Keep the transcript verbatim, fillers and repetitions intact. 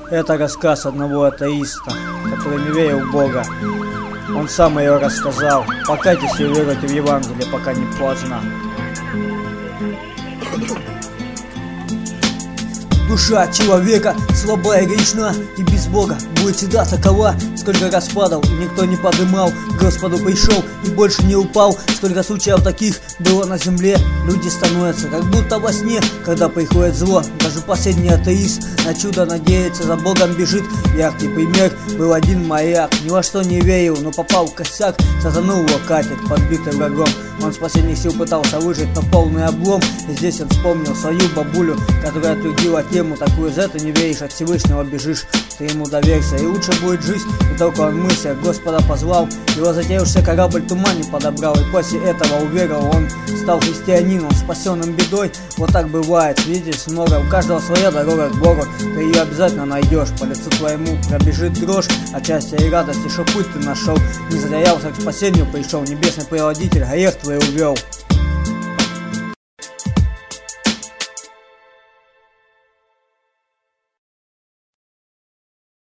Это рассказ одного атеиста, который не верил в Бога. Он сам ее рассказал. Покайтесь и веруйте в Евангелие, пока не поздно. Душа человека слабая и грешна, и без Бога будет всегда такова. Сколько раз падал, и никто не подымал, к Господу пришел и больше не упал. Сколько случаев таких было на земле. Люди становятся как будто во сне, когда приходит зло. Даже последний атеист на чудо надеется, за Богом бежит. Яркий пример был один моряк, ни во что не верил, но попал в косяк. Затонул его катер, подбитый врагом. Он с последних сил пытался выжить, но полный облом. И здесь он вспомнил свою бабулю, которая твердила тему такую: за это не веришь, от Всевышнего бежишь, ты ему доверься, и лучше будет жизнь. И только он мысль Господа позвал, его затеявшийся корабль тумане подобрал. И после этого уверовал, он стал христианином, спасенным бедой. Вот так бывает, свидетельств много, у каждого своя дорога к Богу. Ты ее обязательно найдешь, по лицу твоему пробежит дрожь от счастья и радости, что путь ты нашел. Не затерялся, к спасению пришел, небесный преводитель грех твой увел.